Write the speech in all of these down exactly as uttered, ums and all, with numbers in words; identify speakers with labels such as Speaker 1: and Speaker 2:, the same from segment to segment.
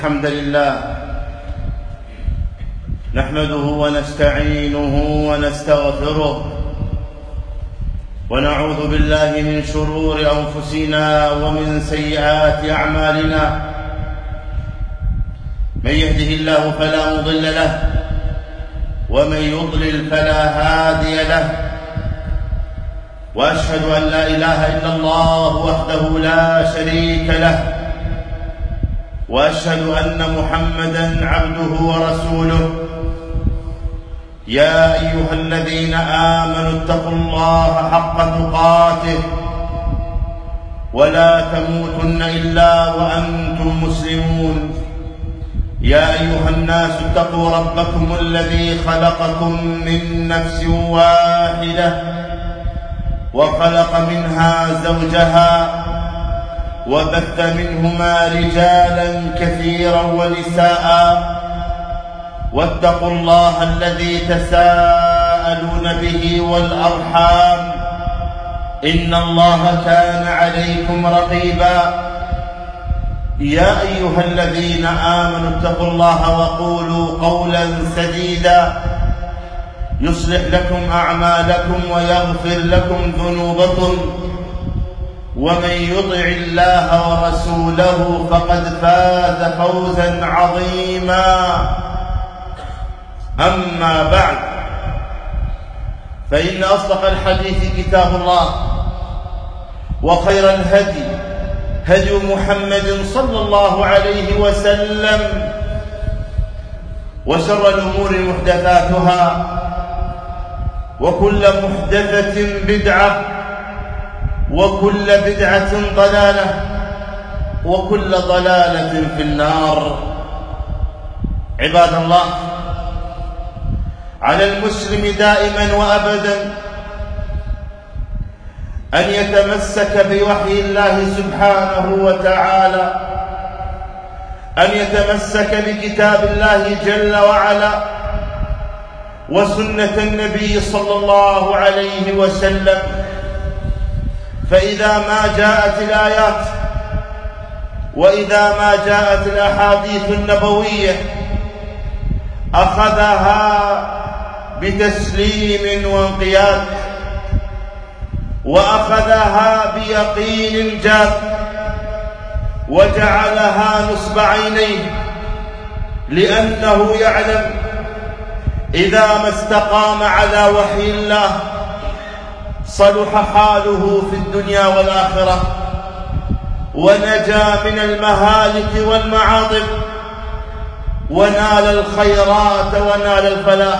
Speaker 1: الحمد لله نحمده ونستعينه ونستغفره ونعوذ بالله من شرور أنفسنا ومن سيئات أعمالنا. من يهده الله فلا مضل له ومن يضلل فلا هادي له، وأشهد أن لا إله إلا الله وحده لا شريك له، وأشهد أن محمدًا عبده ورسوله. يا أيها الذين آمنوا اتقوا الله حق تقاته ولا تموتن إلا وأنتم مسلمون. يا أيها الناس اتقوا ربكم الذي خلقكم من نفس واحدة وخلق منها زوجها وبث منهما رجالا كثيرا ونساء، واتقوا الله الذي تساءلون به والأرحام إن الله كان عليكم رقيبا. يا أيها الذين آمنوا اتقوا الله وقولوا قولا سديدا يصلح لكم أعمالكم ويغفر لكم ذنوبكم، ومن يطع الله ورسوله فقد فاز فوزا عظيما. أما بعد، فإن أصدق الحديث كتاب الله، وخير الهدي هدي محمد صلى الله عليه وسلم، وشر الأمور محدثاتها، وكل محدثة بدعة، وكل بدعة ضلالة، وكل ضلالة في النار. عباد الله، على المسلم دائما وأبدا أن يتمسك بوحي الله سبحانه وتعالى، أن يتمسك بكتاب الله جل وعلا وسنة النبي صلى الله عليه وسلم. فإذا ما جاءت الآيات وإذا ما جاءت الأحاديث النبوية أخذها بتسليم وانقياد، وأخذها بيقين جاد، وجعلها نصب عينيه، لأنه يعلم إذا ما استقام على وحي الله صلح حاله في الدنيا والآخرة، ونجا من المهالك والمعاطب، ونال الخيرات ونال الفلاح.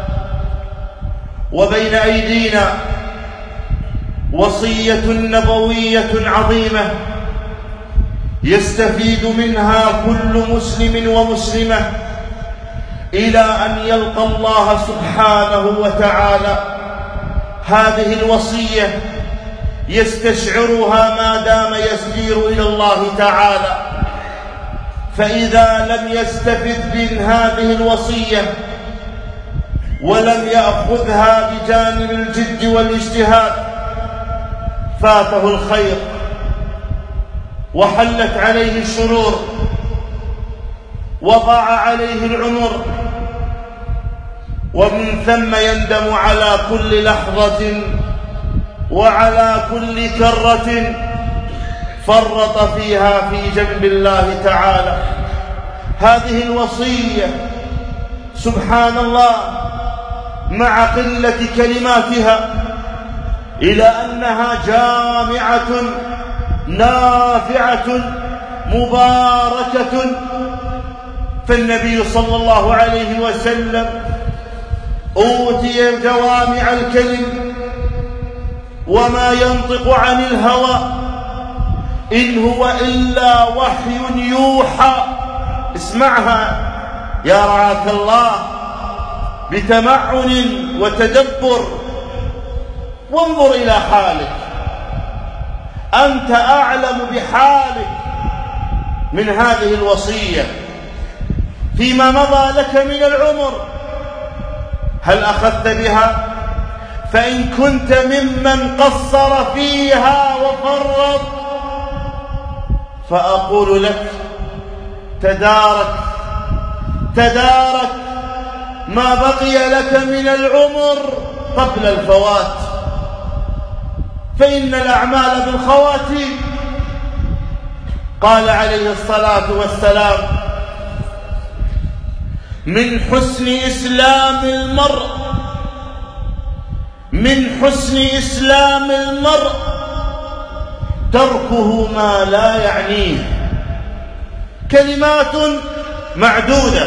Speaker 1: وبين أيدينا وصية نبوية عظيمة يستفيد منها كل مسلم ومسلمة إلى أن يلقى الله سبحانه وتعالى. هذه الوصية يستشعرها ما دام يسير إلى الله تعالى، فإذا لم يستفد من هذه الوصية ولم يأخذها بجانب الجد والاجتهاد فاته الخير وحلت عليه الشرور وضاع عليه العمر، ومن ثم يندم على كل لحظة وعلى كل كرة فرط فيها في جنب الله تعالى. هذه الوصية سبحان الله مع قلة كلماتها إلى أنها جامعة نافعة مباركة. فالنبي صلى الله عليه وسلم أوتي جوامع الكلم، وما ينطق عن الهوى إن هو إلا وحي يوحى. اسمعها يا رعاك الله بتمعن وتدبر، وانظر إلى حالك، أنت أعلم بحالك من هذه الوصية فيما مضى لك من العمر. هل أخذت بها؟ فإن كنت ممن قصر فيها وفرط فأقول لك تدارك تدارك ما بقي لك من العمر قبل الفوات، فإن الأعمال بالخواتيم. قال عليه الصلاة والسلام: من حسن إسلام المرء من حسن إسلام المرء تركه ما لا يعنيه. كلمات معدودة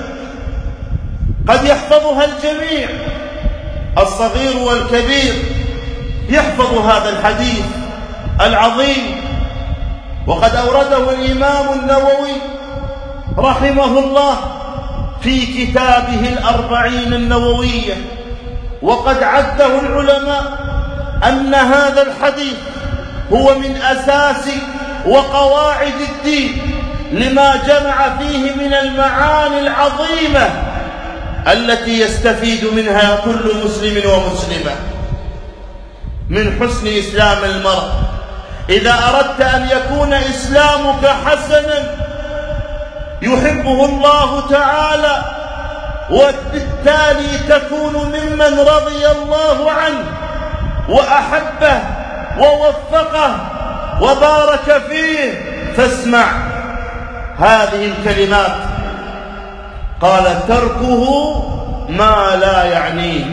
Speaker 1: قد يحفظها الجميع، الصغير والكبير يحفظ هذا الحديث العظيم، وقد أورده الإمام النووي رحمه الله في كتابه الأربعين النووية، وقد عده العلماء أن هذا الحديث هو من أساس وقواعد الدين، لما جمع فيه من المعاني العظيمة التي يستفيد منها كل مسلم ومسلمة. من حسن إسلام المرء، إذا أردت أن يكون إسلامك حسنا يحبه الله تعالى، وبالتالي تكون ممن رضي الله عنه وأحبه ووفقه وبارك فيه، فاسمع هذه الكلمات. قال: تركه ما لا يعنيه.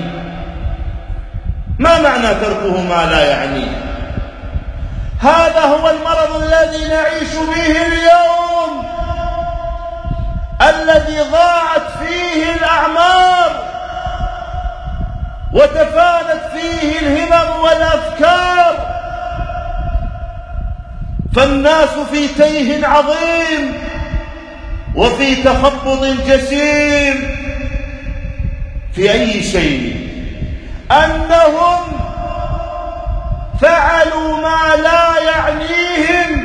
Speaker 1: ما معنى تركه ما لا يعنيه؟ هذا هو المرض الذي نعيش به اليوم، الذي ضاعت فيه الأعمار وتفانت فيه الهمم والأفكار، فالناس في تيه عظيم وفي تخبط جسيم. في أي شيء؟ أنهم فعلوا ما لا يعنيهم،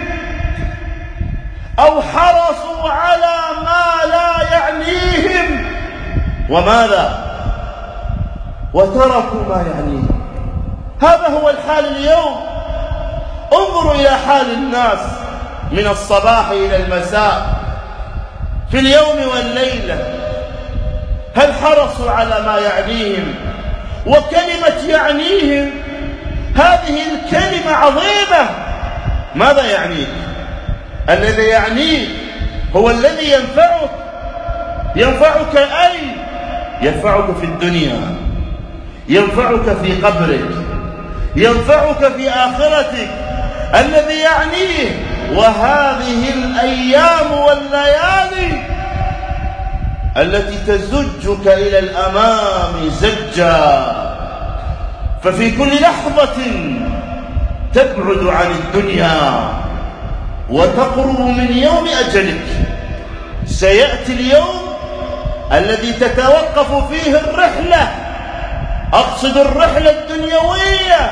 Speaker 1: أو حرصوا على ما لا يعنيهم، وماذا؟ وتركوا ما يعنيهم. هذا هو الحال اليوم. انظروا إلى حال الناس من الصباح إلى المساء في اليوم والليلة، هل حرصوا على ما يعنيهم؟ وكلمة يعنيهم هذه الكلمة عظيمة. ماذا يعنيك؟ الذي يعنيك هو الذي ينفعك. ينفعك أي؟ ينفعك في الدنيا، ينفعك في قبرك، ينفعك في آخرتك. الذي يعنيه، وهذه الأيام والليالي التي تزجك إلى الأمام زجا، ففي كل لحظة تبعد عن الدنيا وتقرب من يوم أجلك. سيأتي اليوم الذي تتوقف فيه الرحلة، أقصد الرحلة الدنيوية،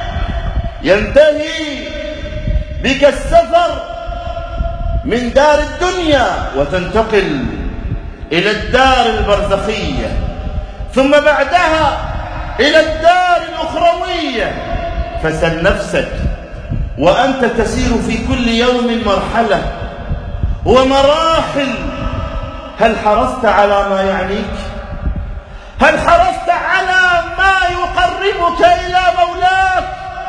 Speaker 1: ينتهي بك السفر من دار الدنيا وتنتقل إلى الدار البرزخية، ثم بعدها إلى الدار الأخروية. فسل نفسك وأنت تسير في كل يوم مرحلة ومراحل، هل حرصت على ما يعنيك؟ هل حرصت على ما يقربك إلى مولاك؟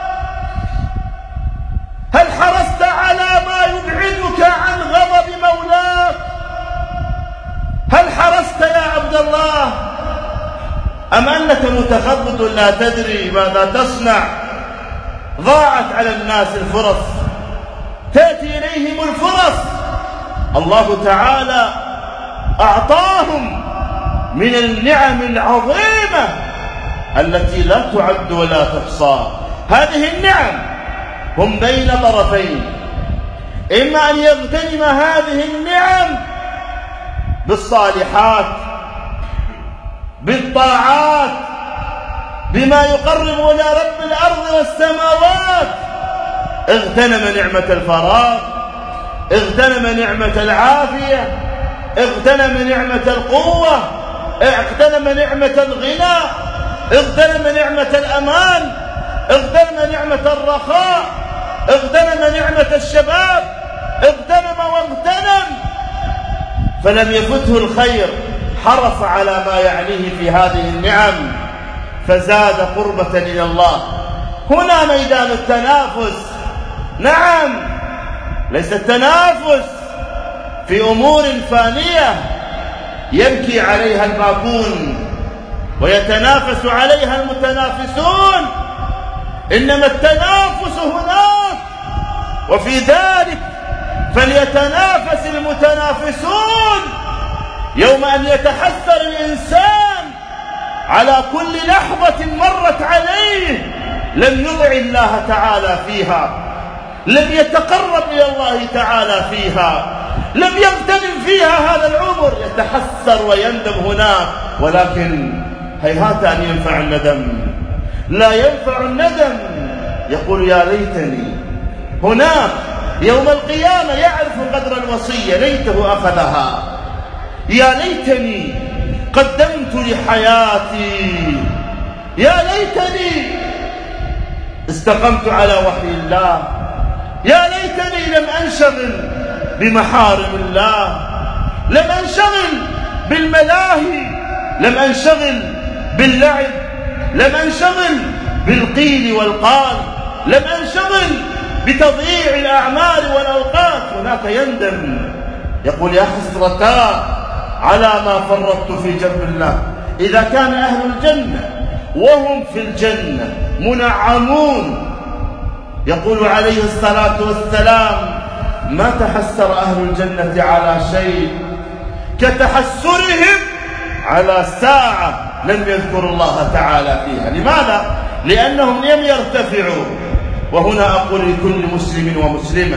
Speaker 1: هل حرصت على ما يبعدك عن غضب مولاك؟ هل حرصت يا عبد الله، أم أنك متخبط لا تدري ماذا تصنع؟ ضاعت على الناس الفرص، تأتي إليهم الفرص، الله تعالى أعطاهم من النعم العظيمة التي لا تعد ولا تحصى. هذه النعم هم بين طرفين، إما أن يغتنم هذه النعم بالصالحات، بالطاعات، بما يقرب إلى رب الأرض والسماوات. اغتنم نعمة الفراغ، اغتنم نعمة العافية، اغتنم نعمة القوة، اغتنم نعمة الغنى، اغتنم نعمة الأمان، اغتنم نعمة الرخاء، اغتنم نعمة الشباب، اغتنم واغتنم. فلم يفته الخير، حرص على ما يعنيه في هذه النعم فزاد قربة إلى الله. هنا ميدان التنافس. نعم، ليس التنافس في أمور فانية يبكي عليها الباكون ويتنافس عليها المتنافسون، إنما التنافس هناك، وفي ذلك فليتنافس المتنافسون. يوم أن يتحسر الإنسان على كل لحظة مرت عليه لم يطع الله تعالى فيها، لم يتقرب إلى الله تعالى فيها، لم يغتنم فيها هذا العمر، يتحسر ويندم هناك. ولكن هيهات أن ينفع الندم، لا ينفع الندم. يقول يا ليتني هناك يوم القيامة يعرف قدر الوصية، ليته أخذها. يا ليتني قدمت لحياتي، يا ليتني استقمت على وحي الله، يا ليتني لم أنشغل بمحارم الله، لم أنشغل بالملاهي، لم أنشغل باللعب، لم أنشغل بالقيل والقال، لم أنشغل بتضييع الأعمال والأوقات. هناك يندم يقول يا حسرتا على ما فرطت في جنب الله. إذا كان أهل الجنة وهم في الجنة منعمون، يقول عليه الصلاة والسلام ما تحسر أهل الجنة على شيء كتحسرهم على ساعة لم يذكروا الله تعالى فيها. لماذا؟ لأنهم لم يرتفعوا. وهنا أقول لكل مسلم ومسلمة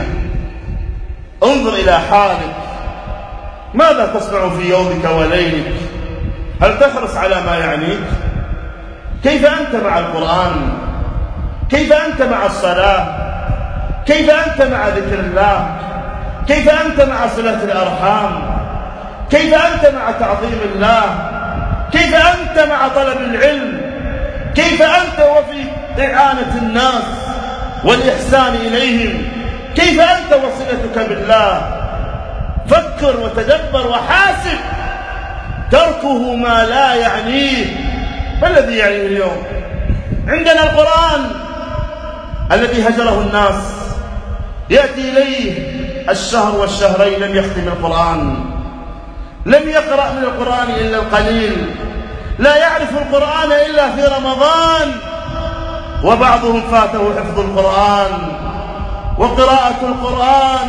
Speaker 1: انظر إلى حالك، ماذا تصنع في يومك وليلك؟ هل تحرص على ما يعنيك؟ كيف أنت مع القرآن؟ كيف أنت مع الصلاة؟ كيف أنت مع ذكر الله؟ كيف أنت مع صلة الأرحام؟ كيف أنت مع تعظيم الله؟ كيف أنت مع طلب العلم؟ كيف أنت وفي إعانة الناس والإحسان إليهم؟ كيف أنت وصلتك بالله؟ فكر وتدبر وحاسب. تركه ما لا يعنيه. ما الذي يعنيه اليوم؟ عندنا القرآن الذي هجره الناس، يأتي إليه الشهر والشهرين لم يختم القرآن، لم يقرأ من القرآن إلا القليل، لا يعرف القرآن إلا في رمضان، وبعضهم فاته حفظ القرآن وقراءة القرآن،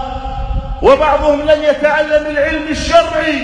Speaker 1: وبعضهم لم يتعلم العلم الشرعي.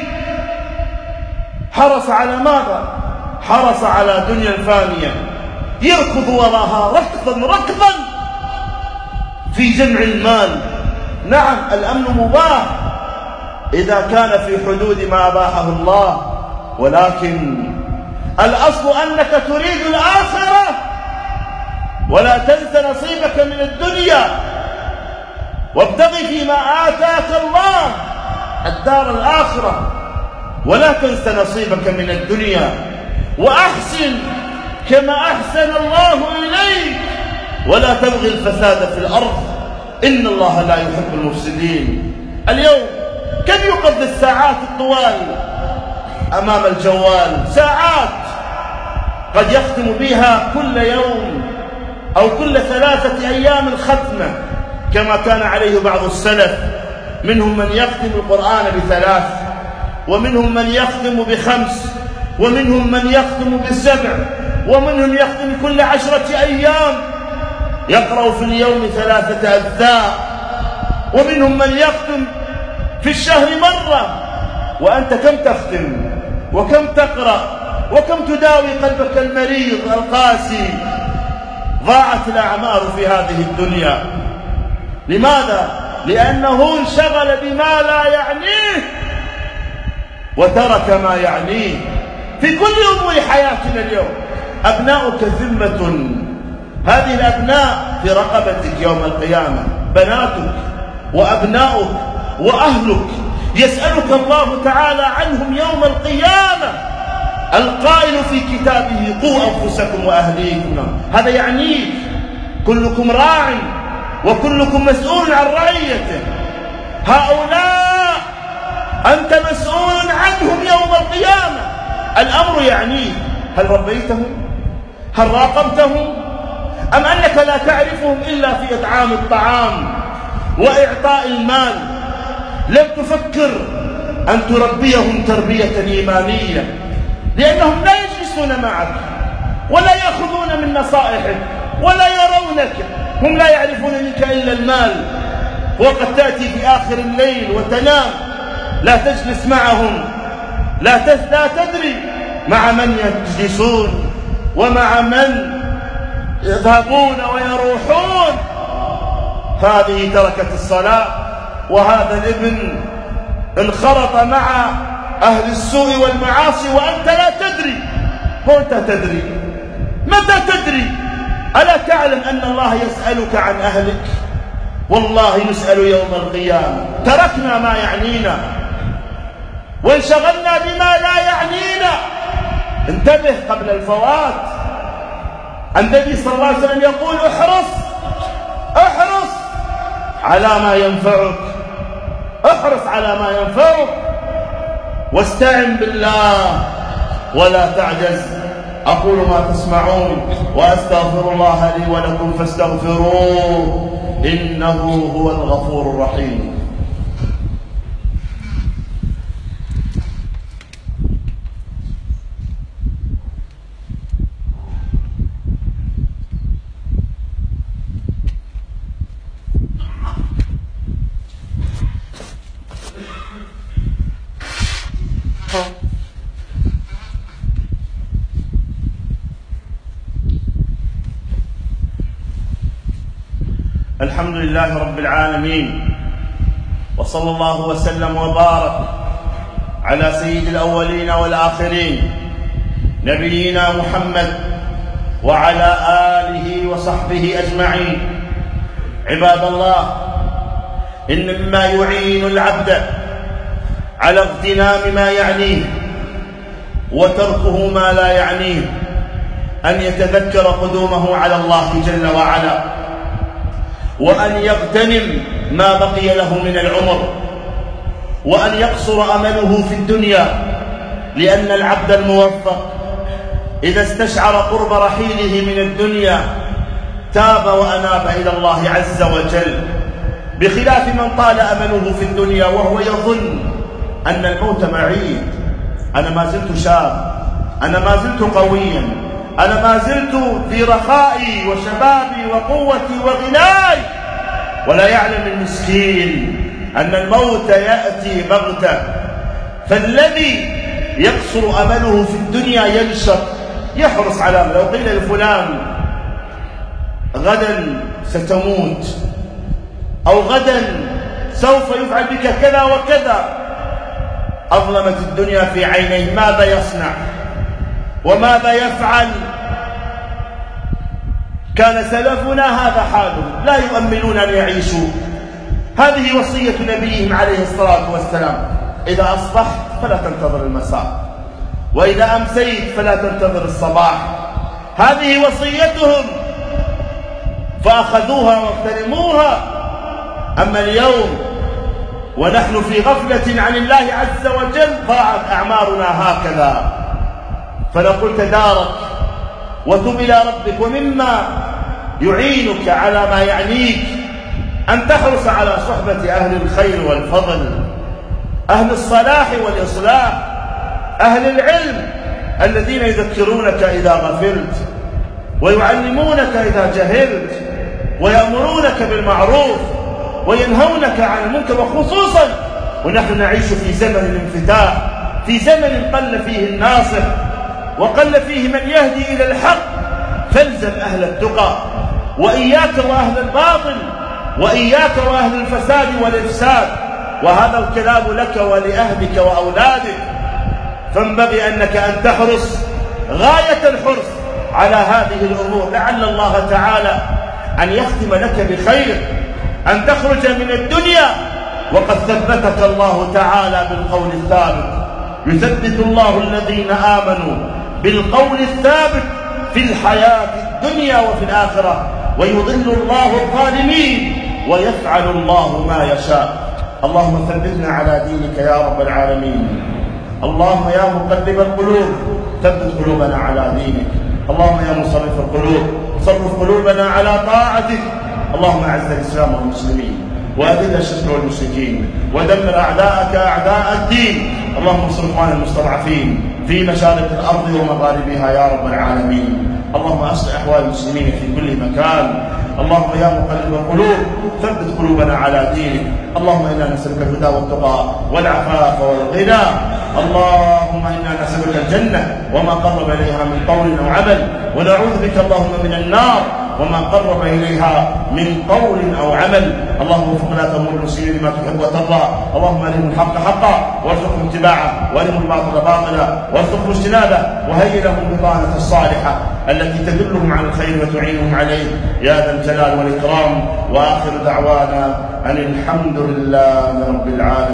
Speaker 1: حرص على ماذا؟ حرص على دنيا فانية يركض وراها ركضا ركضا في جمع المال. نعم، الأمن مباح إذا كان في حدود ما أباحه الله، ولكن الأصل أنك تريد الآخرة ولا تنس نصيبك من الدنيا، وابتغ فيما آتاك الله الدار الآخرة ولا تنس نصيبك من الدنيا، وأحسن كما أحسن الله إليك ولا تبغي الفساد في الأرض إن الله لا يحب المفسدين. اليوم كم يقضي الساعات الطوال أمام الجوال؟ ساعات قد يختم بها كل يوم أو كل ثلاثة أيام ختمة كما كان عليه بعض السلف. منهم من يختم القرآن بثلاث، ومنهم من يختم بخمس، ومنهم من يختم بسبع، ومنهم يختم كل عشرة أيام، يقرأ في اليوم ثلاثة أجزاء، ومنهم من يختم في الشهر مرة. وأنت كم تختم وكم تقرأ وكم تداوي قلبك المريض القاسي؟ ضاعت الأعمار في هذه الدنيا. لماذا؟ لأنه انشغل بما لا يعنيه وترك ما يعنيه في كل أمور حياتنا. اليوم أبناؤك ذمة، هذه الأبناء في رقبتك يوم القيامة، بناتك وأبناؤك وأهلك يسألك الله تعالى عنهم يوم القيامة. القائل في كتابه قوا أنفسكم وأهليكم، هذا يعنيه. كلكم راع وكلكم مسؤول عن رعيته. هؤلاء أنت مسؤول عنهم يوم القيامة. الأمر يعنيه هل ربيتهم؟ هل راقبتهم؟ أم أنك لا تعرفهم إلا في إطعام الطعام وإعطاء المال؟ لم تفكر أن تربيهم تربية إيمانية، لأنهم لا يجلسون معك ولا يأخذون من نصائحك ولا يرونك، هم لا يعرفون منك إلا المال. وقد تأتي في آخر الليل وتنام، لا تجلس معهم، لا لا تدري مع من يجلسون ومع من يذهبون ويروحون. هذه تركت الصلاة، وهذا الابن انخرط مع أهل السوء والمعاصي وأنت لا تدري. متى تدري؟ متى تدري؟ ألا تعلم أن الله يسألك عن أهلك؟ والله نسأل يوم القيامة. تركنا ما يعنينا وانشغلنا بما لا يعنينا. انتبه قبل الفوات. النبي صلى الله عليه وسلم يقول احرص احرص على ما ينفعك، احرص على ما ينفعك، واستعن بالله ولا تعجز. أقول ما تسمعون وأستغفر الله لي ولكم فاستغفروه إنه هو الغفور الرحيم. الحمد لله رب العالمين، وصلى الله وسلم وبارك على سيد الأولين والآخرين نبينا محمد وعلى آله وصحبه أجمعين. عباد الله، إن مما يعين العبد على اغتنام ما يعنيه وتركه ما لا يعنيه أن يتذكر قدومه على الله جل وعلا، وأن يغتنم ما بقي له من العمر، وأن يقصر أمله في الدنيا، لأن العبد الموفق إذا استشعر قرب رحيله من الدنيا تاب وأناب إلى الله عز وجل، بخلاف من طال أمله في الدنيا وهو يظن أن الموت معيد. أنا ما زلت شاب، أنا ما زلت قويا، أنا ما زلت في رخائي وشبابي وقوتي وغناي. ولا يعلم المسكين أن الموت يأتي بغتة. فالذي يقصر أمله في الدنيا ينشط، يحرص على، لو قيل لفلان غدا ستموت أو غدا سوف يفعل بك كذا وكذا، أظلمت الدنيا في عينيه، ماذا يصنع وماذا يفعل؟ كان سلفنا هذا حالهم، لا يؤملون أن يعيشوا. هذه وصية نبيهم عليه الصلاة والسلام: إذا أصبحت فلا تنتظر المساء، وإذا أمسيت فلا تنتظر الصباح. هذه وصيتهم فأخذوها واغتنموها. أما اليوم ونحن في غفلة عن الله عز وجل ضاعت أعمارنا هكذا. فنقول تدارك وتب إلى ربك. ومما يعينك على ما يعنيك أن تحرص على صحبة أهل الخير والفضل، أهل الصلاح والإصلاح، أهل العلم الذين يذكرونك إذا غفلت ويعلمونك إذا جهلت ويأمرونك بالمعروف وينهونك عن المنكر. وخصوصا ونحن نعيش في زمن الانفتاح، في زمن قل فيه الناصر وقل فيه من يهدي إلى الحق. فالزم أهل التقى وإياك وأهل الباطل، وإياك وأهل الفساد والإفساد. وهذا الكلام لك ولأهلك وأولادك. فانبغي أنك أن تحرص غاية الحرص على هذه الأمور، لعل الله تعالى أن يختم لك بخير، أن تخرج من الدنيا وقد ثبتك الله تعالى بالقول الثابت. يثبت الله الذين آمنوا بالقول الثابت في الحياة الدنيا وفي الآخرة، ويضل الله الظالمين ويفعل الله ما يشاء. اللهم ثبتنا على دينك يا رب العالمين. اللهم يا مقلب القلوب ثبت قلوبنا على دينك. اللهم يا مصرف القلوب صرف قلوبنا على طاعتك. اللهم اعز الاسلام والمسلمين واذل الشرك والمشركين ودمر اعداءك اعداء الدين. اللهم انصر اخواننا المستضعفين في مشارق الارض ومغاربها يا رب العالمين. اللهم اصلح احوال المسلمين في كل مكان. اللهم يا مقلب القلوب ثبت قلوبنا على دينك. اللهم انا نسالك الهدى والتقى والعفاف والغنى. اللهم انا نسالك الجنه وما قرب اليها من قول او عمل، ونعوذ بك اللهم من النار وما قرب اليها من قول او عمل. اللهم وفقنا تمر المسلمين لما تحب وترضى. اللهم ارهم الحق حقا وارزقهم اتباعه، وارهم الباطل باطلا وارزقهم اجتنابه، وهيئ لهم البطانه الصالحه التي تدلهم على الخير وتعينهم عليه يا ذا الجلال والاكرام. واخر دعوانا ان الحمد لله رب العالمين.